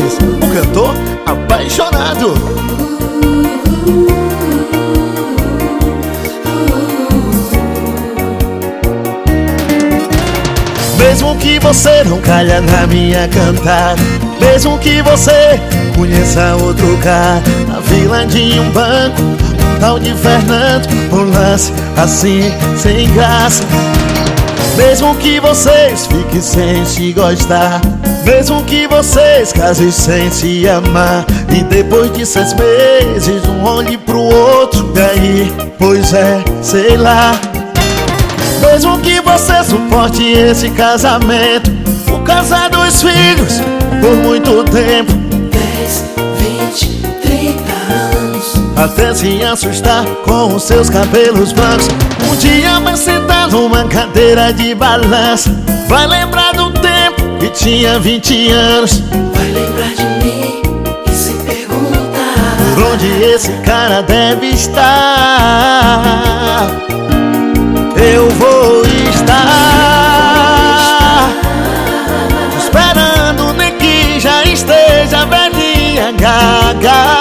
Marques, o cantor apaixonado. Mesmo que você não calha na minha cantada, mesmo que você conheça outro cara na fila de um banco, um tal de Fernando, um lance assim sem graça. Mesmo que vocês fiquem sem se gostar, mesmo que vocês casem sem se amar, e depois de 6 meses um olhe pro outro, e aí, pois é, sei lá. Mesmo que você suporte esse casamento, o casar dos filhos por muito tempo, 10, 20, 30 anos, até se assustar com os seus cabelos brancos. Um dia vai sentar numa cadeira de balança, vai lembrar do tempo que tinha 20 anos, vai lembrar de mim e se perguntar por onde esse cara deve estar. Eu vou estar esperando, nem que já esteja velhinha gaga,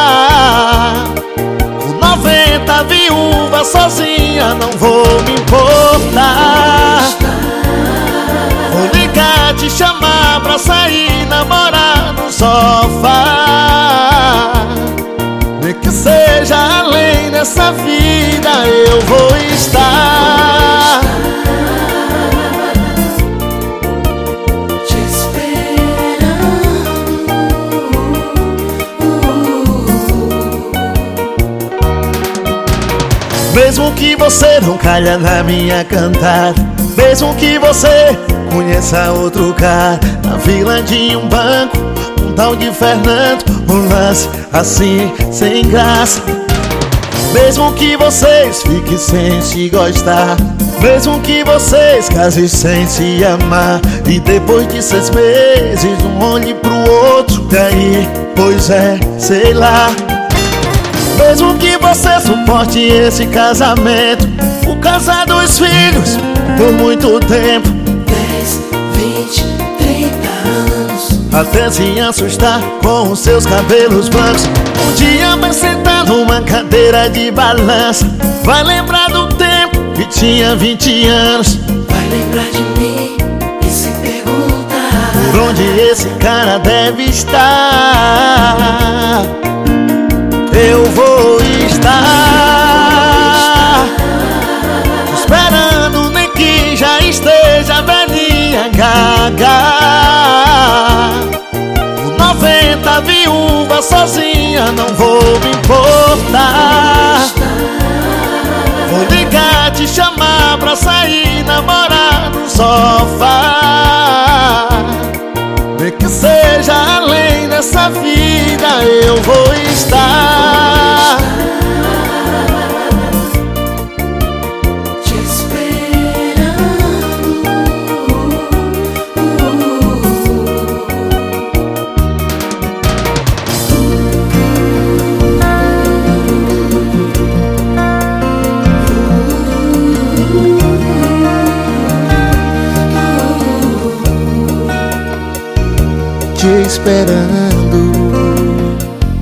com 90 viúva sozinha, não vou me importar. Vou ligar, te chamar pra sair, namorar no sofá, nem que seja além dessa vida, eu vou estar te esperando. Mesmo que você não calha na minha cantada, mesmo que você conheça outro cara na fila de um banco, um tal de Fernando, um lance assim sem graça. Mesmo que vocês fiquem sem se gostar, mesmo que vocês casem sem se amar, e depois de 6 meses um olhe pro outro, e aí, pois é, sei lá. Mesmo que você suporte esse casamento, o casar dos filhos por muito tempo, 10, 20, 30 anos, até se assustar com os seus cabelos brancos. Um dia vai sentar numa cadeira de balança, vai lembrar do tempo que tinha 20 anos, vai lembrar de mim e se perguntar por onde esse cara deve estar. Eu vou estar esperando, nem que já esteja velhinha gaga, com 90 viúva sozinha, não vou me importar. Vou ligar, te chamar pra sair, namorar no sofá, nem que seja além dessa vida, eu vou estar te esperando. te esperando.